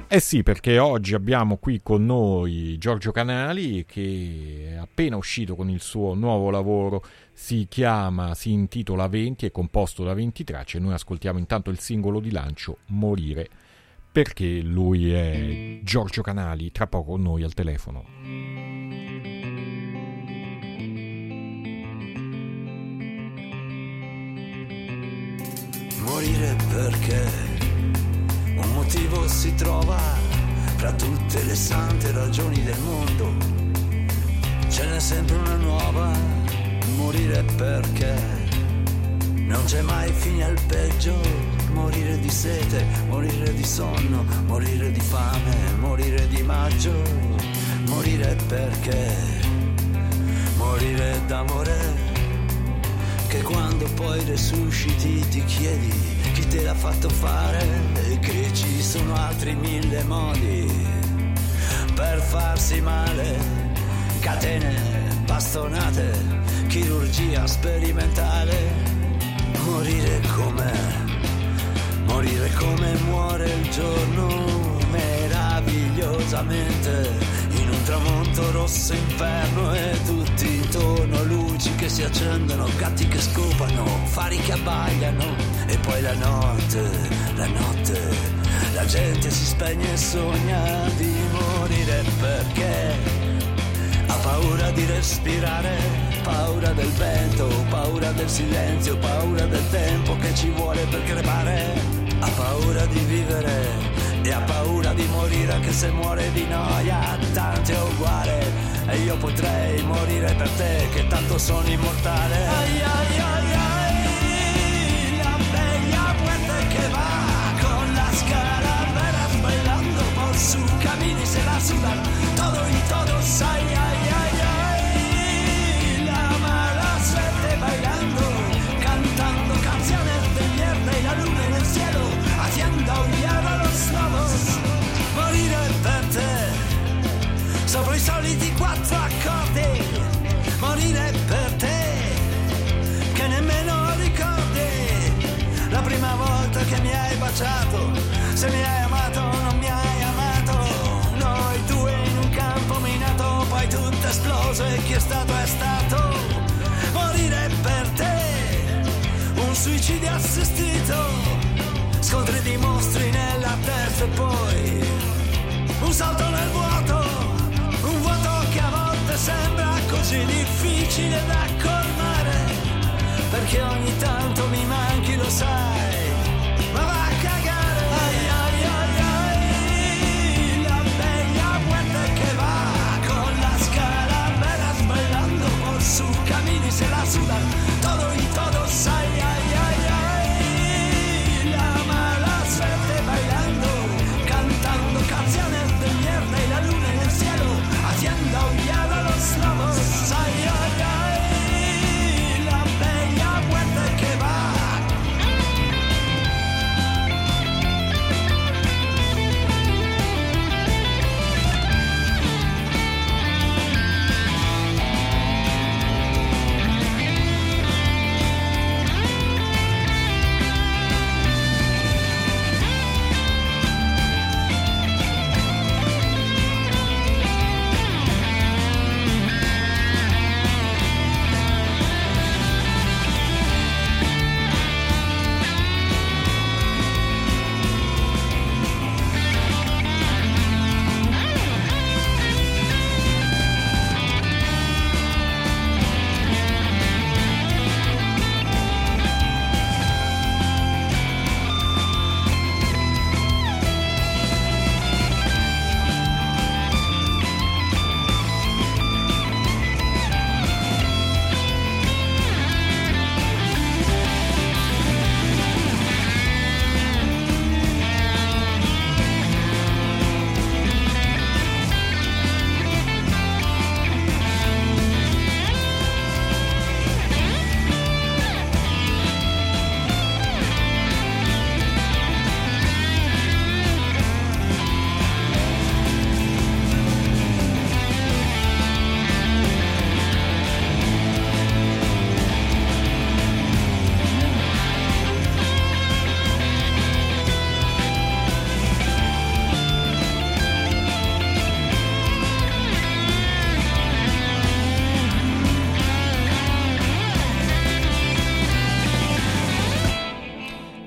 Eh sì, perché oggi abbiamo qui con noi Giorgio Canali che è appena uscito con il suo nuovo lavoro, si intitola 20, è composto da 20 tracce. Noi ascoltiamo intanto il singolo di lancio, Morire, perché lui è Giorgio Canali, tra poco con noi al telefono. Morire perché un motivo si trova fra tutte le sante ragioni del mondo, ce n'è sempre una nuova. Morire perché non c'è mai fine al peggio. Morire di sete, morire di sonno, morire di fame, morire di maggio. Morire perché morire d'amore, che quando poi resusciti ti chiedi chi te l'ha fatto fare e che ci sono altri 1000 modi per farsi male. Catene, bastonate, chirurgia sperimentale. Morire come muore il giorno, meravigliosamente, in un tramonto rosso inferno e tutti intorno luci che si accendono, gatti che scopano, fari che abbagliano e poi la notte, la gente si spegne e sogna di morire perché ha paura di respirare, paura del vento, paura del silenzio, paura del tempo che ci vuole per crepare. Ha paura di vivere e ha paura di morire, anche se muore di noia, tanto è uguale. E io potrei morire per te, che tanto sono immortale. Ai ai ai ai, la bella muerte che va con las calaveras bailando por su camino y se la sudan todo y todos. Ay ay ay ay, la mala suerte bailando, cantando canciones de mierda y la luna en el cielo haciendo aullar a los lobos. Morire per te sopra i soliti 4 accordi. Morire per te che nemmeno ricordi la prima volta che mi hai baciato. Se mi hai amato o non mi hai amato, noi due in un campo minato, poi tutto esploso e chi è stato. Morire per te un suicidio assistito, scontri di mostri nella terza e poi un salto nel vuoto, un vuoto che a volte sembra così difficile da colmare, perché ogni tanto mi manchi, lo sai, ma va a cagare. Ai ai ai ai, la bella muerte che va con las calaveras bailando por su camino y se la sudan todo y todos. Ay ay ay ay, la mala suerte bailando, cantando canciones de mierda y la luna en el cielo haciendo aullar a los lobos. Ay ay ay, la bella muerte que va.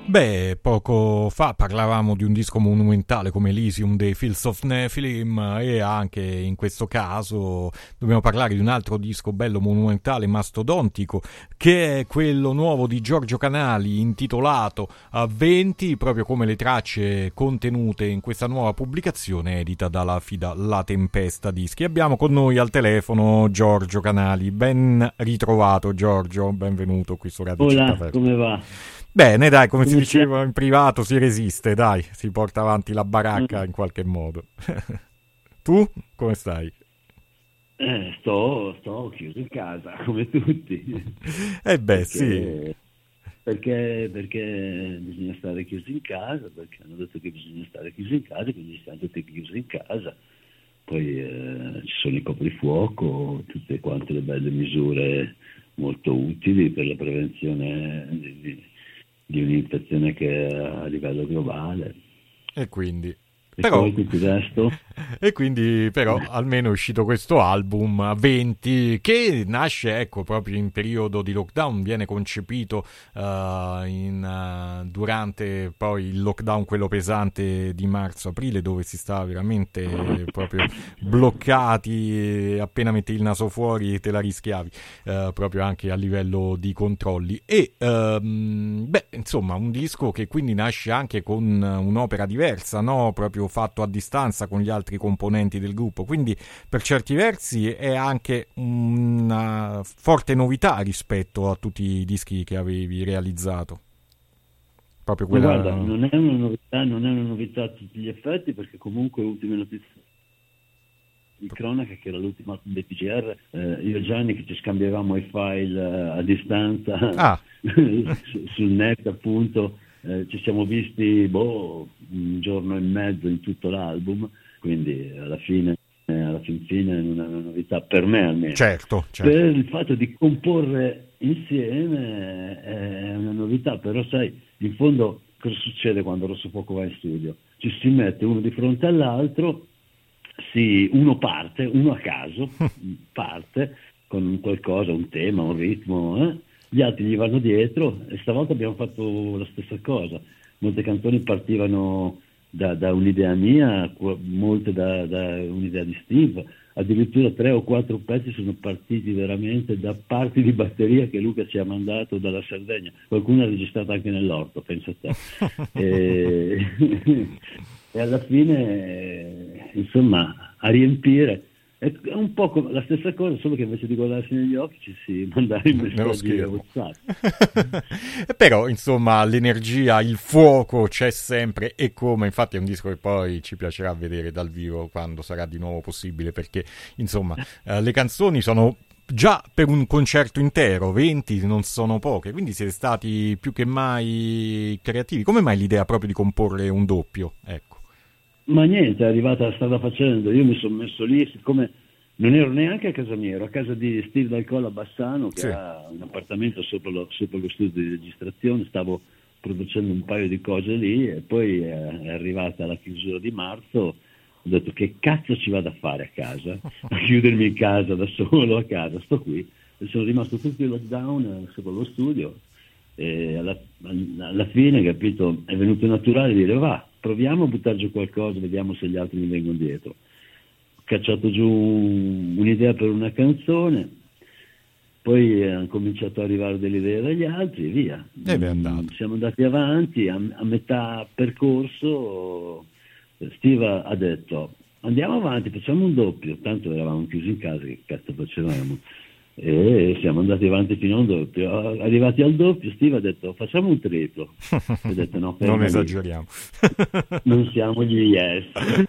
Beh, poco fa parlavamo di un disco monumentale come Elysium dei Fields of Nephilim e anche in questo caso dobbiamo parlare di un altro disco bello monumentale, mastodontico, che è quello nuovo di Giorgio Canali intitolato A 20, proprio come le tracce contenute in questa nuova pubblicazione edita dalla FIDA La Tempesta Dischi. Abbiamo con noi al telefono Giorgio Canali. Ben ritrovato Giorgio, benvenuto qui su Radio Città Aperta. Come va? Bene, dai, come si diceva in privato, si resiste, dai, si porta avanti la baracca in qualche modo. Tu come stai? Sto chiuso in casa, come tutti. Sì. Perché bisogna stare chiusi in casa, perché hanno detto che bisogna stare chiusi in casa, quindi stiamo tutti chiusi in casa. Poi ci sono i coprifuoco, tutte quante le belle misure molto utili per la prevenzione di un'infezione che è a livello globale. E quindi però almeno è uscito questo album 20 che nasce proprio in periodo di lockdown, viene concepito durante poi il lockdown, quello pesante di marzo-aprile, dove si stava veramente proprio bloccati e appena metti il naso fuori te la rischiavi, proprio anche a livello di controlli. E insomma un disco che quindi nasce anche con un'opera diversa, no? Proprio fatto a distanza con gli altri componenti del gruppo, quindi per certi versi è anche una forte novità rispetto a tutti i dischi che avevi realizzato. Proprio quella... Guarda, non è una novità a tutti gli effetti, perché comunque ultime notizie di cronaca, che era l'ultima dei PCR, io e Gianni che ci scambiavamo i file a distanza sul net, appunto. Ci siamo visti un giorno e mezzo in tutto l'album, quindi alla fine non è una novità per me, almeno. Certo. Per il fatto di comporre insieme è una novità, però sai, in fondo cosa succede quando Rosso Fuoco va in studio? Ci si mette uno di fronte all'altro, uno a caso parte con qualcosa, un tema, un ritmo, gli altri gli vanno dietro, e stavolta abbiamo fatto la stessa cosa. Molte canzoni partivano da un'idea mia, molte da un'idea di Steve, addirittura 3 o 4 pezzi sono partiti veramente da parti di batteria che Luca ci ha mandato dalla Sardegna, qualcuno ha registrato anche nell'orto, pensa a te. E alla fine, insomma, a riempire. È un po' la stessa cosa, solo che invece di guardarsi negli occhi ci si mandava i messaggi a WhatsApp. Però, insomma, l'energia, il fuoco c'è sempre, e come, infatti è un disco che poi ci piacerà vedere dal vivo quando sarà di nuovo possibile, perché, insomma, le canzoni sono già per un concerto intero, 20 non sono poche, quindi siete stati più che mai creativi. Come mai l'idea proprio di comporre un doppio? Ecco. Ma niente, è arrivata, strada facendo, io mi sono messo lì, siccome non ero neanche a casa mia, ero a casa di Steve Dalcolla a Bassano, che ha un appartamento sopra lo studio di registrazione, stavo producendo un paio di cose lì, e poi è arrivata la chiusura di marzo, ho detto che cazzo ci vado a fare a casa, a chiudermi in casa da solo, a casa, sto qui, e sono rimasto tutto il lockdown sopra lo studio, e alla fine, capito, è venuto naturale dire proviamo a buttare giù qualcosa, vediamo se gli altri mi vengono dietro. Ho cacciato giù un'idea per una canzone, poi hanno cominciato ad arrivare delle idee dagli altri e via. Siamo andati avanti, a metà percorso Steve ha detto andiamo avanti, facciamo un doppio, tanto eravamo chiusi in casa, che cazzo facevamo? E siamo andati avanti fino a un doppio. Arrivati al doppio, Steve ha detto facciamo un triplo. Ho detto no, non esageriamo. Non siamo gli Yes.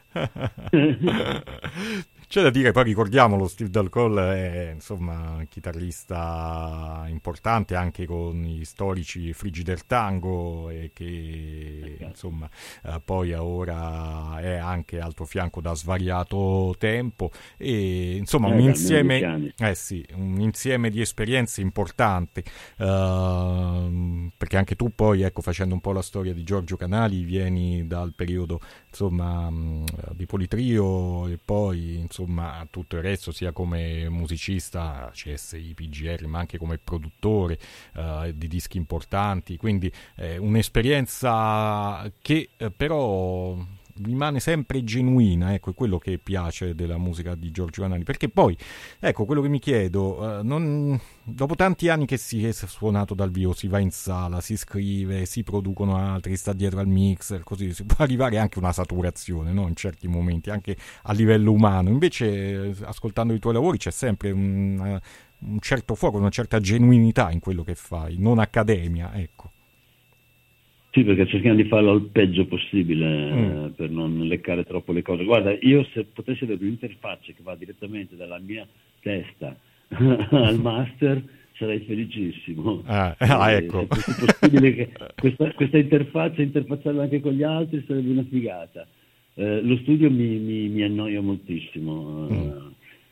C'è da dire, poi ricordiamolo, Steve Dalcolla è insomma un chitarrista importante anche con i storici Frigider Tango, e che insomma poi ora è anche al tuo fianco da svariato tempo, e insomma un insieme di esperienze importanti, perché anche tu poi, ecco, facendo un po' la storia di Giorgio Canali, vieni dal periodo insomma di Politrio, e poi insomma insomma tutto il resto, sia come musicista, CSI, PGR, ma anche come produttore di dischi importanti, quindi un'esperienza che però rimane sempre genuina, ecco, è quello che piace della musica di Giorgio Canali, perché poi, ecco, quello che mi chiedo, dopo tanti anni che si è suonato dal vivo, si va in sala, si scrive, si producono altri, sta dietro al mixer, così si può arrivare anche a una saturazione, no? In certi momenti, anche a livello umano. Invece, ascoltando i tuoi lavori c'è sempre un certo fuoco, una certa genuinità in quello che fai, non accademia, ecco. Sì, perché cerchiamo di farlo al peggio possibile per non leccare troppo le cose. Guarda, io se potessi avere un'interfaccia che va direttamente dalla mia testa al master sarei felicissimo. Ecco. Se fosse possibile che questa interfaccia, interfacciarla anche con gli altri, sarebbe una figata. Lo studio mi annoia moltissimo.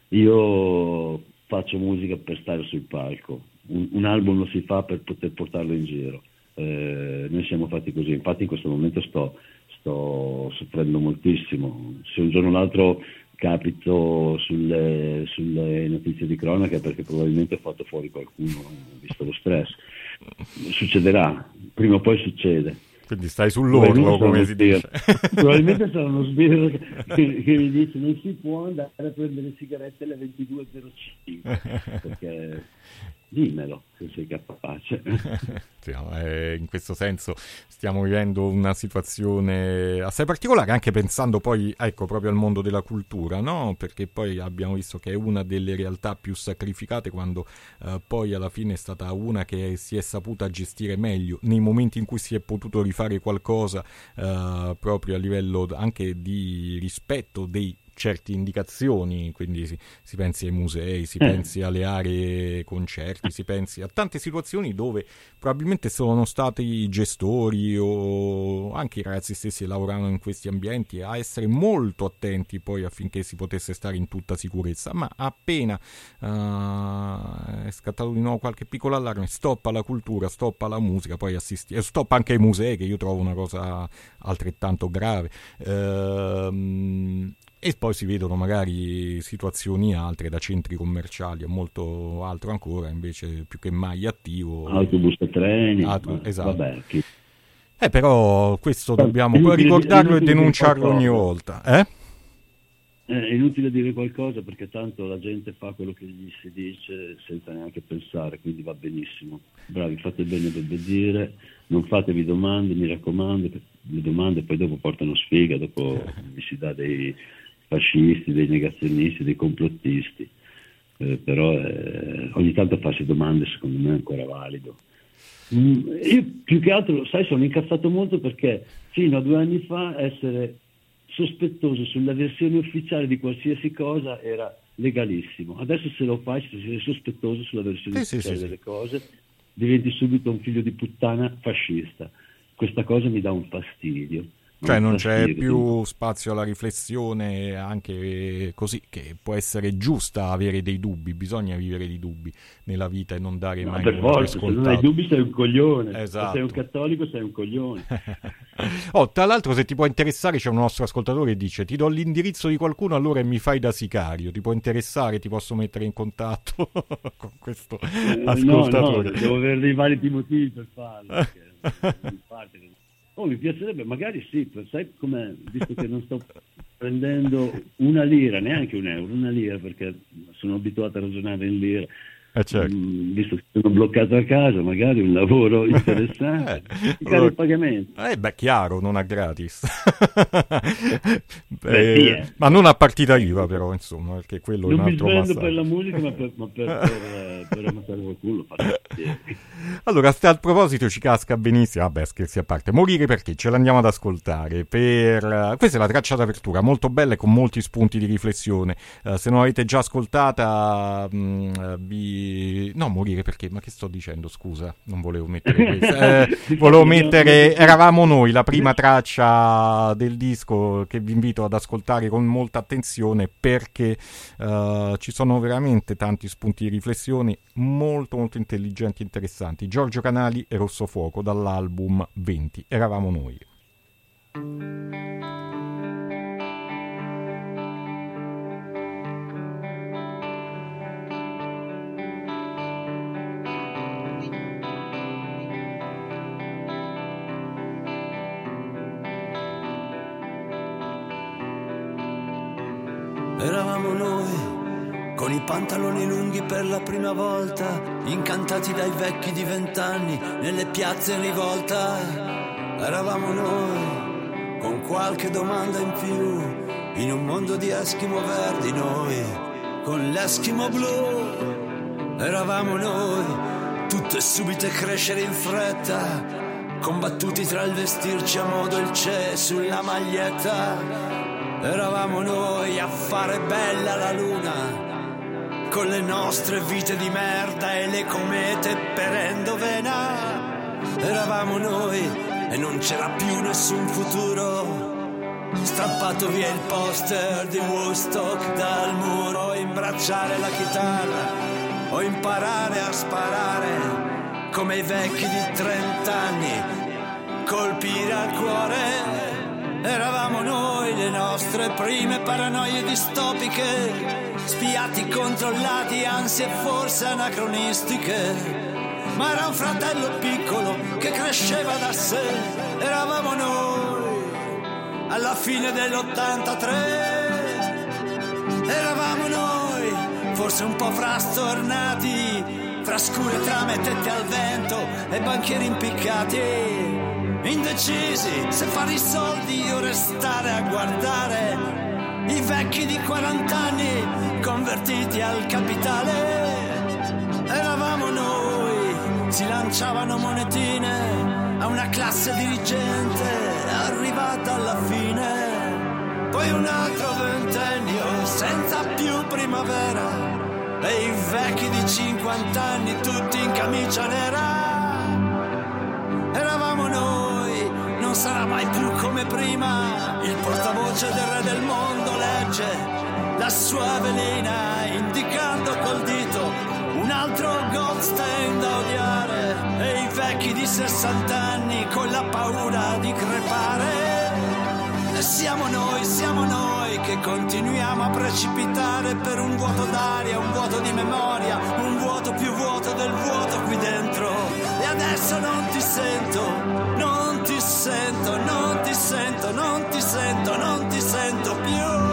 Io faccio musica per stare sul palco. Un album lo si fa per poter portarlo in giro. Noi siamo fatti così, infatti in questo momento sto soffrendo moltissimo. Se un giorno o l'altro capito sulle notizie di cronaca, perché probabilmente ho fatto fuori qualcuno visto lo stress, succederà, prima o poi succede. Quindi stai sull'orlo, come si dice. Probabilmente sarà uno sbirro che mi dice non si può andare a prendere sigarette alle 22.05 perché dimmelo se sei capace. Sì, in questo senso stiamo vivendo una situazione assai particolare, anche pensando poi, ecco, proprio al mondo della cultura, no? Perché poi abbiamo visto che è una delle realtà più sacrificate, quando poi alla fine è stata una che si è saputa gestire meglio nei momenti in cui si è potuto rifare qualcosa, proprio a livello anche di rispetto dei certe indicazioni, quindi si pensi ai musei, si pensi alle aree concerti, si pensi a tante situazioni dove probabilmente sono stati i gestori o anche i ragazzi stessi che lavoravano in questi ambienti a essere molto attenti poi affinché si potesse stare in tutta sicurezza, ma appena è scattato di nuovo qualche piccolo allarme, stop alla cultura, stop alla musica, poi stop anche ai musei, che io trovo una cosa altrettanto grave. E poi si vedono magari situazioni altre, da centri commerciali a molto altro ancora, invece più che mai attivo. Autobus e treni. Esatto. Vabbè, però questo dobbiamo poi ricordarlo e denunciarlo ogni volta. È inutile dire qualcosa perché tanto la gente fa quello che gli si dice senza neanche pensare, quindi va benissimo. Bravi, fate bene ad obbedire, non fatevi domande, mi raccomando, le domande poi dopo portano sfiga, dopo vi si dà dei fascisti, dei negazionisti, dei complottisti, però ogni tanto farsi domande secondo me è ancora valido. Io più che altro, sai, sono incazzato molto perché fino a 2 anni fa essere sospettoso sulla versione ufficiale di qualsiasi cosa era legalissimo. Adesso se lo fai, se sei sospettoso sulla versione ufficiale delle cose, diventi subito un figlio di puttana fascista. Questa cosa mi dà un fastidio. Cioè non c'è più spazio alla riflessione, anche così, che può essere giusta avere dei dubbi, bisogna vivere di dubbi nella vita e non dare mai per forza, se non hai dubbi sei un coglione. Esatto. Se sei un cattolico sei un coglione. Tra l'altro, se ti può interessare, c'è un nostro ascoltatore che dice: ti do l'indirizzo di qualcuno allora e mi fai da sicario, ti può interessare, ti posso mettere in contatto con questo ascoltatore. No, devo avere dei validi motivi per farlo, perché mi piacerebbe, magari sì, sai com'è, visto che non sto prendendo una lira, neanche un euro, una lira, perché sono abituato a ragionare in lira. Certo. Visto che sono bloccato a casa, magari un lavoro interessante, il pagamento. Chiaro, non a gratis. Sì, ma non a partita IVA, però, insomma, perché quello non è un altro mi svendo massaggio. per la musica, ma per ammazzare qualcuno. Allora, a proposito, ci casca benissimo. Vabbè, scherzi a parte. Morire perché? Ce l'andiamo ad ascoltare. Questa è la traccia d'apertura, molto bella e con molti spunti di riflessione. Se non l'avete già ascoltata, no, morire perché? Ma che sto dicendo? Scusa, non volevo mettere questo. Volevo mettere Eravamo noi, la prima traccia del disco, che vi invito ad ascoltare con molta attenzione, perché ci sono veramente tanti spunti di riflessione molto molto intelligenti e interessanti. Giorgio Canali e Rosso Fuoco, dall'album 20, Eravamo noi. Eravamo noi, con i pantaloni lunghi per la prima volta, incantati dai vecchi di 20 anni, nelle piazze in rivolta. Eravamo noi, con qualche domanda in più, in un mondo di eschimo verdi noi, con l'eschimo blu. Eravamo noi, tutte subite crescere in fretta, combattuti tra il vestirci a modo il c'è sulla maglietta. Eravamo noi a fare bella la luna, con le nostre vite di merda e le comete per endovena. Eravamo noi e non c'era più nessun futuro, strappato via il poster di Woodstock dal muro, imbracciare la chitarra o imparare a sparare come i vecchi di 30 anni, colpire al cuore. Eravamo noi, le nostre prime paranoie distopiche, spiati, controllati, ansie forse anacronistiche. Ma era un fratello piccolo che cresceva da sé. Eravamo noi, alla fine dell'83. Eravamo noi, forse un po' frastornati, fra scure trame tette al vento e banchieri impiccati, indecisi se fare i soldi o restare a guardare i vecchi di 40 anni convertiti al capitale. Eravamo noi, si lanciavano monetine a una classe dirigente arrivata alla fine, poi un altro ventennio senza più primavera e i vecchi di 50 anni tutti in camicia nera. Eravamo noi, non sarà mai più come prima, il portavoce del re del mondo legge la sua velina indicando col dito un altro Goldstein da odiare e i vecchi di 60 anni con la paura di crepare. E siamo noi che continuiamo a precipitare per un vuoto d'aria, un vuoto di memoria, un vuoto più vuoto del vuoto qui dentro. E adesso non ti sento, non ti sento, non ti sento, non ti sento, non ti sento più.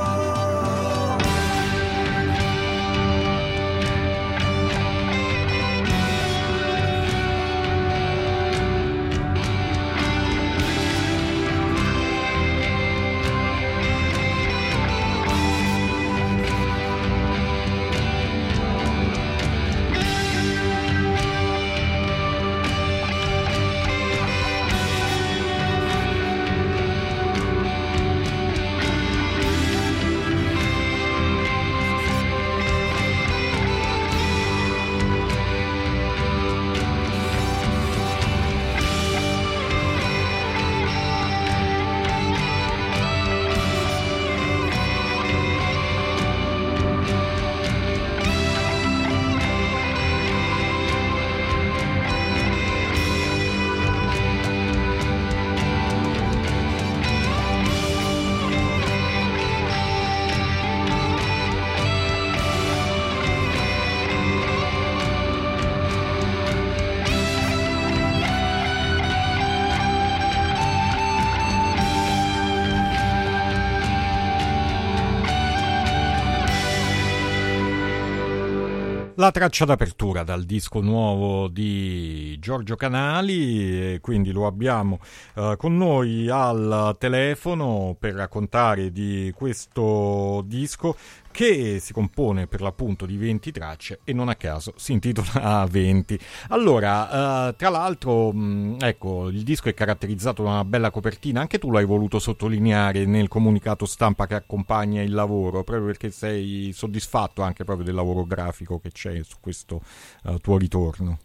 La traccia d'apertura dal disco nuovo di Giorgio Canali, e quindi lo abbiamo con noi al telefono per raccontare di questo disco che si compone per l'appunto di 20 tracce e non a caso si intitola 20. Allora, tra l'altro, ecco, il disco è caratterizzato da una bella copertina, anche tu l'hai voluto sottolineare nel comunicato stampa che accompagna il lavoro, proprio perché sei soddisfatto anche proprio del lavoro grafico che c'è su questo tuo ritorno.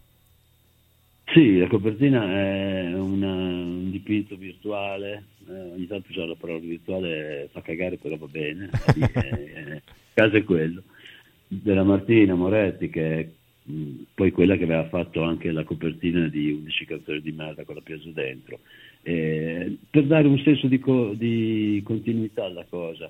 Sì, la copertina è un dipinto virtuale, ogni tanto già la parola virtuale fa cagare, però va bene, il caso è quello, della Martina Moretti, che è poi quella che aveva fatto anche la copertina di 11 canzoni di merda con la Piazza dentro, per dare un senso di continuità alla cosa.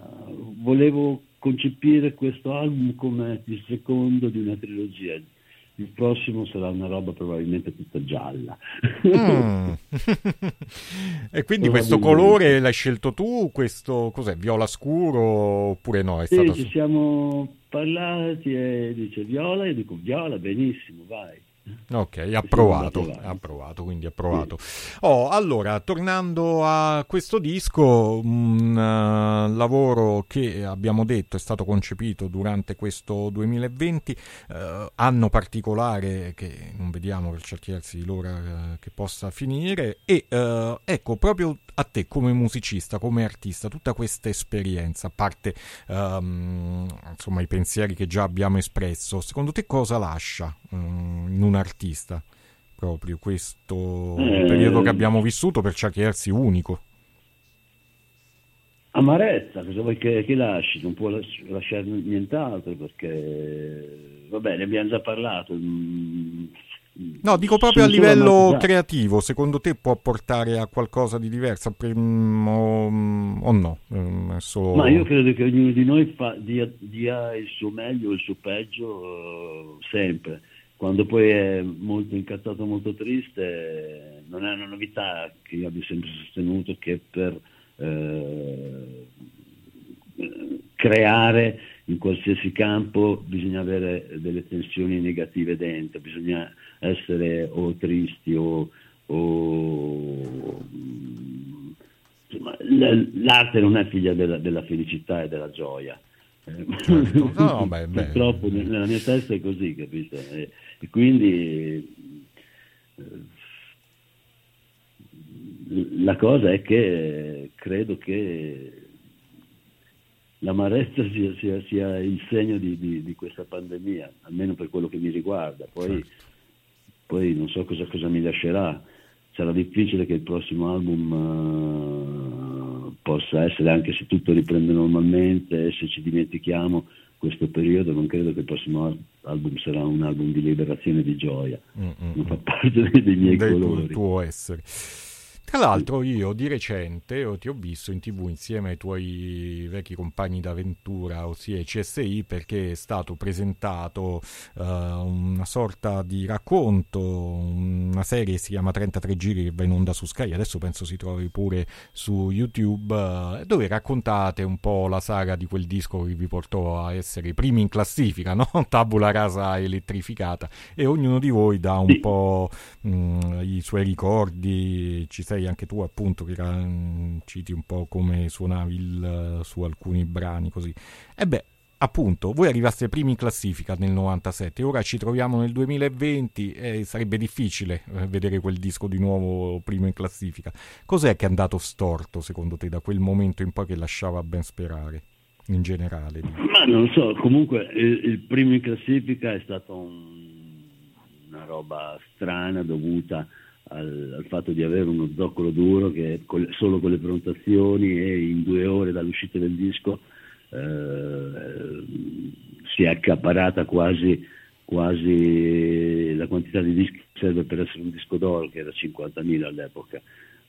Volevo concepire questo album come il secondo di una trilogia. il prossimo sarà una roba probabilmente tutta gialla. E quindi questo colore l'hai scelto tu? Questo cos'è? Viola scuro oppure no? È Sì, stata ci siamo parlati e dice viola, io dico viola, benissimo, vai. Ok, approvato, quindi approvato. Sì. Allora, tornando a questo disco, un lavoro che abbiamo detto è stato concepito durante questo 2020, anno particolare che non vediamo per certi versi l'ora che possa finire, e ecco, proprio a te come musicista, come artista, tutta questa esperienza, a parte insomma i pensieri che già abbiamo espresso, secondo te cosa lascia in un artista proprio questo periodo che abbiamo vissuto, per certi versi unico? Amarezza, cosa vuoi che lasci? Non può lasciare nient'altro, perché vabbè, ne abbiamo già parlato. No, dico proprio a livello creativo, secondo te può portare a qualcosa di diverso o no? Ma io credo che ognuno di noi dia il suo meglio o il suo peggio sempre. Quando poi è molto incazzato, molto triste, non è una novità che io abbia sempre sostenuto che per creare in qualsiasi campo bisogna avere delle tensioni negative dentro, bisogna essere o tristi o insomma, l'arte non è figlia della felicità e della gioia. No, purtroppo nella mia testa è così, capito? E quindi la cosa è che credo che l'amarezza sia il segno di questa pandemia, almeno per quello che mi riguarda. Poi non so cosa mi lascerà. Sarà difficile che il prossimo album possa essere, anche se tutto riprende normalmente e se ci dimentichiamo questo periodo, non credo che il prossimo album sarà un album di liberazione e di gioia. Non fa parte dei miei colori. Del tuo essere. Tra l'altro io di recente ti ho visto in TV insieme ai tuoi vecchi compagni d'avventura, ossia i CSI, perché è stato presentato una sorta di racconto, una serie che si chiama 33 giri che va in onda su Sky, adesso penso si trovi pure su YouTube, dove raccontate un po' la saga di quel disco che vi portò a essere i primi in classifica, no? Tabula rasa elettrificata, e ognuno di voi dà un po' i suoi ricordi. Ci sei anche tu, appunto, che citi un po' come suonavi su alcuni brani così. E beh, appunto, voi arrivaste primi in classifica nel 97, ora ci troviamo nel 2020 e sarebbe difficile vedere quel disco di nuovo primo in classifica. Cos'è che è andato storto secondo te da quel momento in poi, che lasciava ben sperare in generale? Ma non so, comunque il primo in classifica è stato una roba strana dovuta al fatto di avere uno zoccolo duro che solo con le prenotazioni e in 2 ore dall'uscita del disco si è accaparata quasi la quantità di dischi che serve per essere un disco d'oro, che era 50.000 all'epoca.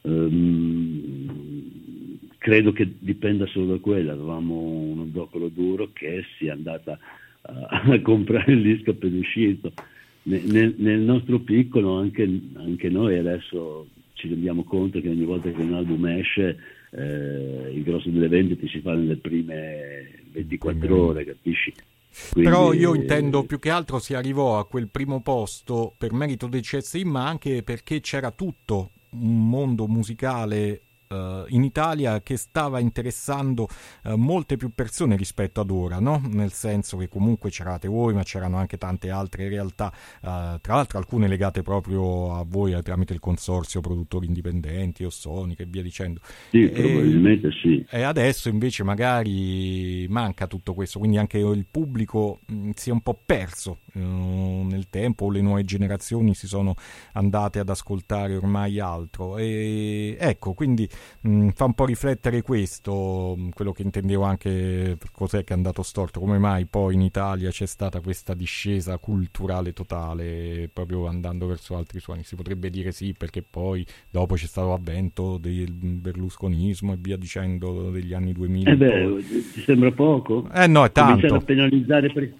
Credo che dipenda solo da quello. Avevamo uno zoccolo duro che si è andata a comprare il disco appena uscito. Nel nostro piccolo anche noi adesso ci rendiamo conto che ogni volta che un album esce il grosso delle vendite si fa nelle prime 24 ore, capisci? Quindi, però io intendo più che altro si arrivò a quel primo posto per merito dei CSI, ma anche perché c'era tutto un mondo musicale in Italia che stava interessando molte più persone rispetto ad ora, no? Nel senso che comunque c'eravate voi, ma c'erano anche tante altre realtà, tra l'altro alcune legate proprio a voi tramite il consorzio produttori indipendenti o Sonic e via dicendo. Sì, probabilmente sì. E adesso invece magari manca tutto questo, quindi anche il pubblico si è un po' perso nel tempo, o le nuove generazioni si sono andate ad ascoltare ormai altro, e ecco, quindi fa un po' riflettere questo, quello che intendevo anche, cos'è che è andato storto, come mai poi in Italia c'è stata questa discesa culturale totale, proprio andando verso altri suoni. Si potrebbe dire sì, perché poi dopo c'è stato l'avvento del berlusconismo e via dicendo degli anni 2000. Ti sembra poco? No, è tanto. Cominciano a penalizzare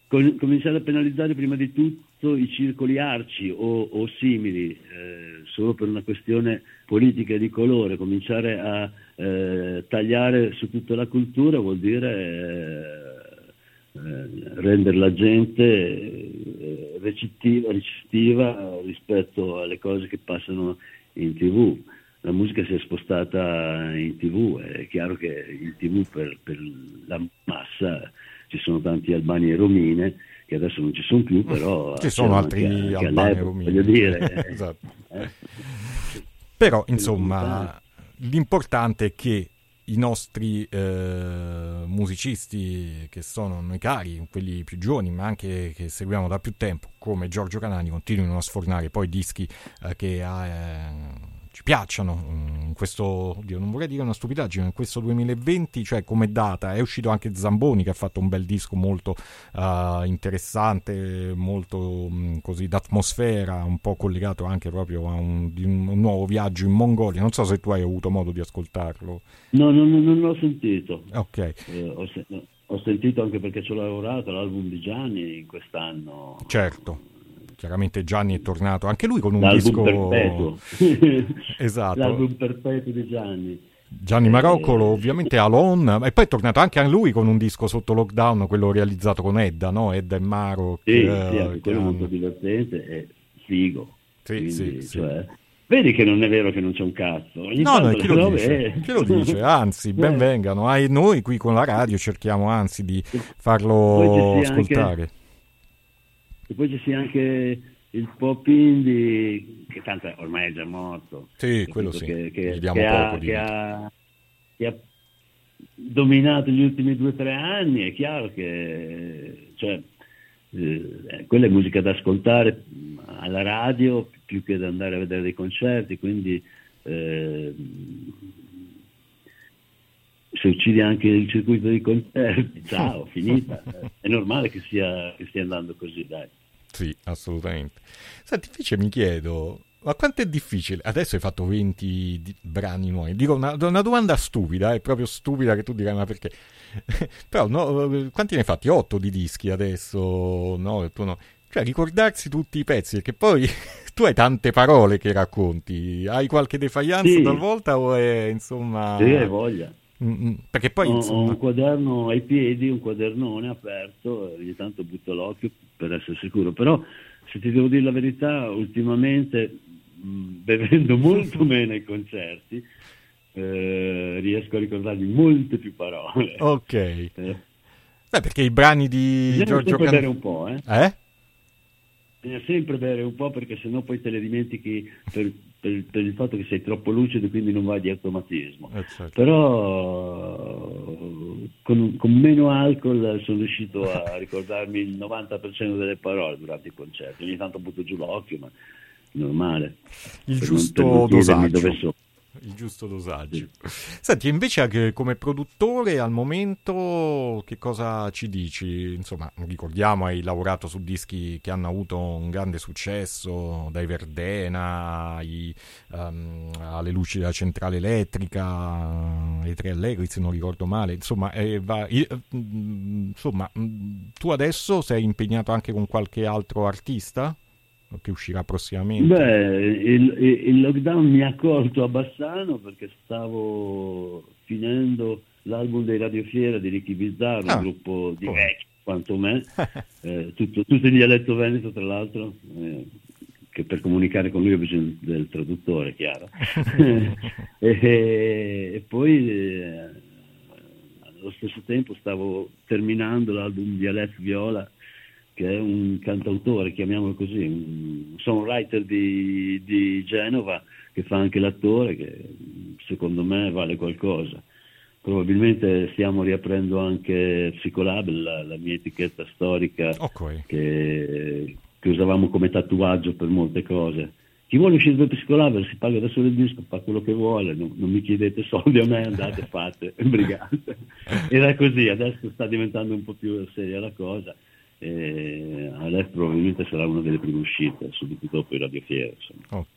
cominciare a penalizzare prima di tutto i circoli arci o simili, solo per una questione politica e di colore, cominciare a tagliare su tutta la cultura vuol dire rendere la gente recettiva rispetto alle cose che passano in TV. La musica si è spostata in TV, è chiaro che in TV per la massa ci sono tanti Albani e Romine che adesso non ci sono più, però ci sono altri Albani e Romine, voglio dire. Esatto. Però insomma l'importante è che i nostri musicisti che sono noi cari, quelli più giovani ma anche che seguiamo da più tempo, come Giorgio Canali, continuino a sfornare poi dischi che ci piacciono in questo, oddio, non vorrei dire una stupidaggine, in questo 2020, cioè come data è uscito anche Zamboni che ha fatto un bel disco molto interessante, molto così d'atmosfera, un po' collegato anche proprio a un nuovo viaggio in Mongolia. Non so se tu hai avuto modo di ascoltarlo. No, non l'ho sentito. Ok. Ho sentito anche perché ci ho lavorato all'album di Gianni in quest'anno. Certo. Chiaramente Gianni è tornato anche lui con un l'album disco perpetuo. Esatto, l'album perpetuo di Gianni Maroccolo, ovviamente Alone, e poi è tornato anche a lui con un disco sotto lockdown, quello realizzato con Edda, no? Edda e Maro, sì, anche quello molto divertente e figo. Sì, quindi, sì. Cioè, vedi che non è vero che non c'è un cazzo. Ogni no, tanto chi lo dice? Anzi, ben vengano. Noi qui con la radio cerchiamo anzi di farlo ascoltare. E poi ci sia anche il pop indie, che tanto ormai è già morto. Sì, quello sì, che ha dominato gli ultimi 2 o 3 anni. È chiaro che quella è musica da ascoltare alla radio più che da andare a vedere dei concerti, quindi se uccidi anche il circuito dei concerti, ciao, finita. È normale che stia andando così, dai. Sì, assolutamente. Senti, invece mi chiedo, ma quanto è difficile? Adesso hai fatto 20 brani nuovi. Dico una domanda stupida, è proprio stupida, che tu dirai, ma perché? Però no, quanti ne hai fatti? 8 di dischi adesso? No, tu no. Cioè, ricordarsi tutti i pezzi, perché poi tu hai tante parole che racconti. Hai qualche defiance sì, talvolta o è, insomma... Sì, hai voglia. Perché poi ho un quaderno ai piedi, un quadernone aperto, ogni tanto butto l'occhio per essere sicuro, però se ti devo dire la verità, ultimamente bevendo molto meno ai concerti riesco a ricordarmi molte più parole. Ok. Perché i brani di Giorgio Canali bere un po', eh? Bisogna sempre bere un po', perché sennò poi te le dimentichi per il fatto che sei troppo lucido e quindi non vai di automatismo. Certo. Però con meno alcol sono riuscito a ricordarmi il 90% delle parole durante i concerti. Ogni tanto butto giù l'occhio, ma normale. Il giusto dosaggio. Dove sono. Il giusto dosaggio. Senti, invece anche come produttore al momento che cosa ci dici? Insomma, ricordiamo, hai lavorato su dischi che hanno avuto un grande successo, dai Verdena alle luci della centrale elettrica, ai Tre Allegri, se non ricordo male. Insomma, tu adesso sei impegnato anche con qualche altro artista che uscirà prossimamente? Il lockdown mi ha colto a Bassano, perché stavo finendo l'album dei Radiofiera di Ricky Bizzarro, un gruppo di vecchi quanto me, tutto in dialetto veneto tra l'altro, che per comunicare con lui ho bisogno del traduttore, chiaro. e poi allo stesso tempo stavo terminando l'album di Aleph Viola, che è un cantautore, chiamiamolo così, un songwriter di Genova, che fa anche l'attore, che secondo me vale qualcosa. Probabilmente stiamo riaprendo anche Psicolab, la mia etichetta storica, che usavamo come tatuaggio per molte cose. Chi vuole uscire da Psicolab si paga da solo il disco, fa quello che vuole, non mi chiedete soldi a me, andate, fate, brigate. Era così, adesso sta diventando un po' più seria la cosa. Adesso probabilmente sarà una delle prime uscite subito dopo i Radiofiera. Ok,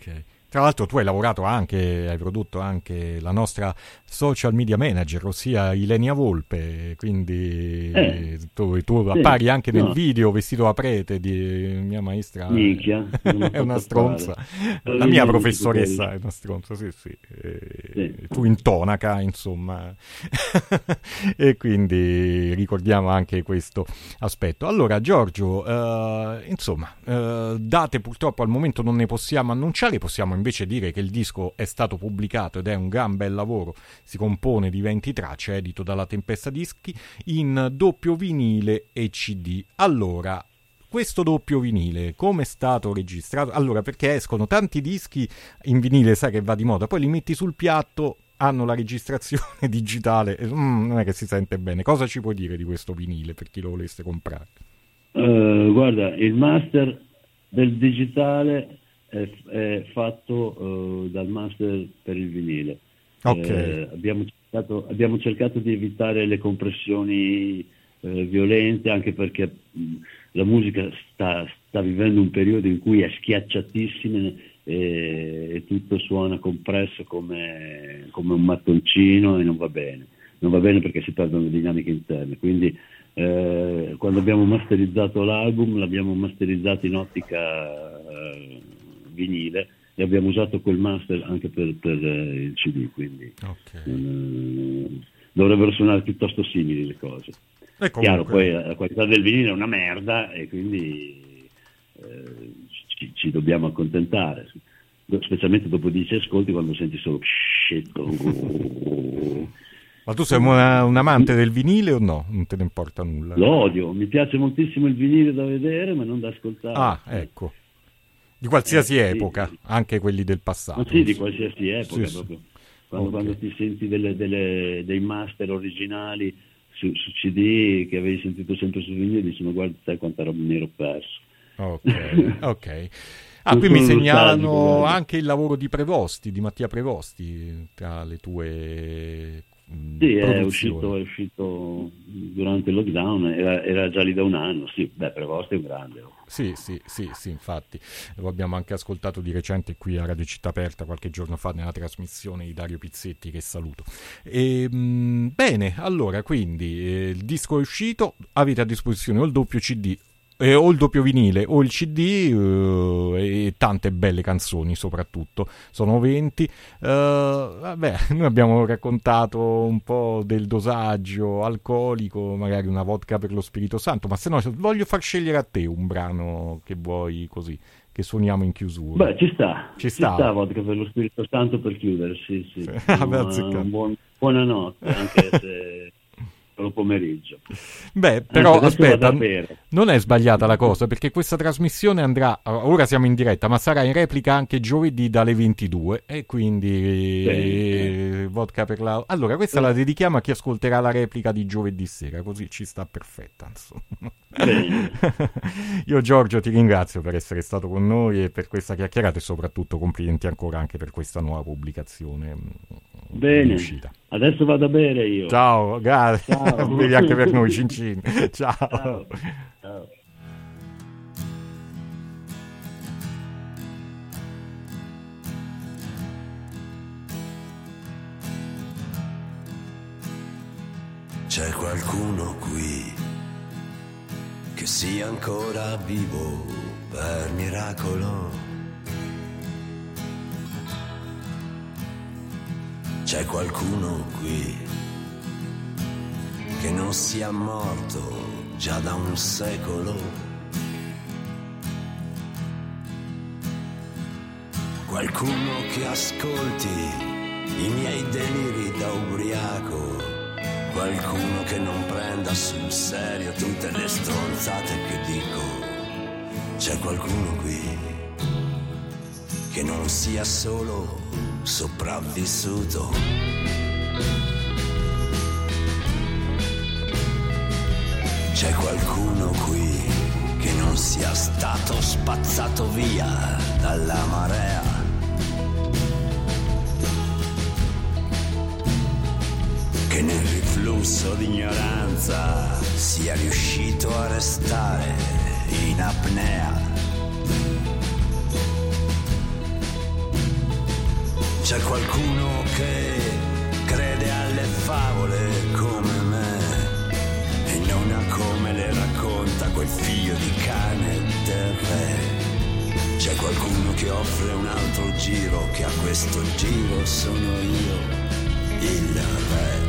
Tra l'altro tu hai lavorato anche, hai prodotto anche la nostra social media manager, ossia Ilenia Volpe, quindi tu appari anche nel video vestito a prete di mia maestra. Minchia, è una stronza. La mia professoressa è una stronza, sì. Tu in tonaca, insomma. E quindi ricordiamo anche questo aspetto. Allora, Giorgio, insomma, date purtroppo al momento non ne possiamo annunciare, possiamo invece dire che il disco è stato pubblicato ed è un gran bel lavoro, si compone di 20 tracce, edito dalla Tempesta Dischi, in doppio vinile e CD. Allora, questo doppio vinile, come è stato registrato? Allora, perché escono tanti dischi in vinile, sai che va di moda, poi li metti sul piatto, hanno la registrazione digitale, non è che si sente bene. Cosa ci puoi dire di questo vinile per chi lo volesse comprare? Guarda, il master del digitale è fatto dal master per il vinile. Okay. Abbiamo cercato di evitare le compressioni violente, anche perché la musica sta vivendo un periodo in cui è schiacciatissima e tutto suona compresso come un mattoncino, e non va bene perché si perdono le dinamiche interne. Quindi quando abbiamo masterizzato l'album l'abbiamo masterizzato in ottica vinile e abbiamo usato quel master anche per il CD, quindi dovrebbero suonare piuttosto simili le cose. Chiaro, poi la qualità del vinile è una merda e quindi ci dobbiamo accontentare, specialmente dopo 10 ascolti, quando senti solo shit. Ma tu sei un amante del vinile o no? Non te ne importa nulla? Lo odio, mi piace moltissimo il vinile da vedere ma non da ascoltare. Ah, ecco. Di qualsiasi epoca, sì. Anche quelli del passato. Ma sì, di qualsiasi epoca, sì, proprio. Quando ti senti dei master originali su CD che avevi sentito sempre su vinile, dici: ma guarda te quanta roba mi ero perso. Ok. Qui mi segnalano anche il lavoro di Mattia Prevosti tra le tue sì, è uscito durante il lockdown, era già lì da un anno. Sì, Prevosti è un grande. Sì, infatti lo abbiamo anche ascoltato di recente qui a Radio Città Aperta qualche giorno fa nella trasmissione di Dario Pizzetti, che saluto. Bene, allora quindi il disco è uscito, avete a disposizione o il doppio CD o il doppio vinile o il CD e tante belle canzoni, soprattutto sono 20. Noi abbiamo raccontato un po' del dosaggio alcolico, magari una vodka per lo Spirito Santo, ma se no voglio far scegliere a te un brano che vuoi, così che suoniamo in chiusura. Ci sta vodka per lo Spirito Santo per chiudere, sì. Buonanotte, anche se pomeriggio. Però aspetta, non è sbagliata la cosa, perché questa trasmissione andrà, ora siamo in diretta, ma sarà in replica anche giovedì dalle 22 e quindi vodka per la... Allora questa la dedichiamo a chi ascolterà la replica di giovedì sera, così ci sta perfetta, insomma. Io Giorgio ti ringrazio per essere stato con noi e per questa chiacchierata, e soprattutto complimenti ancora anche per questa nuova pubblicazione. Bene, adesso vado a bere io. Ciao, grazie. Bevi anche per noi, cin cin. Ciao. C'è qualcuno qui che sia ancora vivo per miracolo. C'è qualcuno qui che non sia morto già da un secolo. Qualcuno che ascolti i miei deliri da ubriaco. Qualcuno che non prenda sul serio tutte le stronzate che dico. C'è qualcuno qui che non sia solo sopravvissuto. C'è qualcuno qui che non sia stato spazzato via dalla marea. Che nel riflusso di ignoranza sia riuscito a restare in apnea. C'è qualcuno che crede alle favole come me e non a come le racconta quel figlio di cane del re. C'è qualcuno che offre un altro giro, che a questo giro sono io, il re.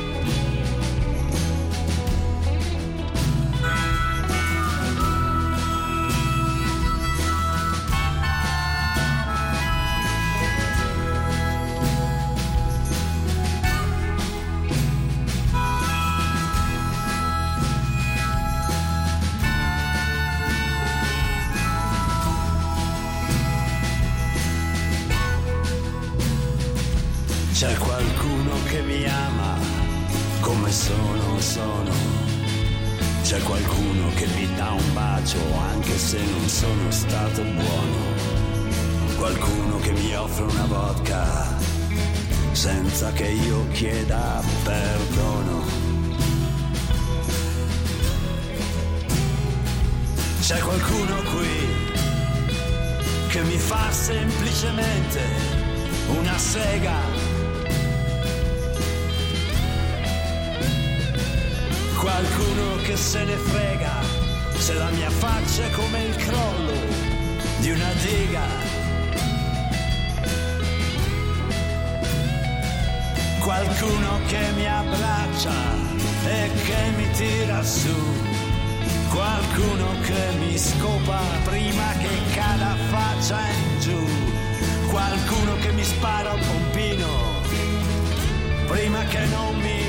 C'è qualcuno che mi ama come sono. C'è qualcuno che mi dà un bacio anche se non sono stato buono. Qualcuno che mi offre una vodka senza che io chieda perdono. C'è qualcuno qui che mi fa semplicemente una sega. Qualcuno che se ne frega se la mia faccia è come il crollo di una diga. Qualcuno che mi abbraccia e che mi tira su. Qualcuno che mi scopa prima che cada faccia in giù. Qualcuno che mi spara un pompino prima che non mi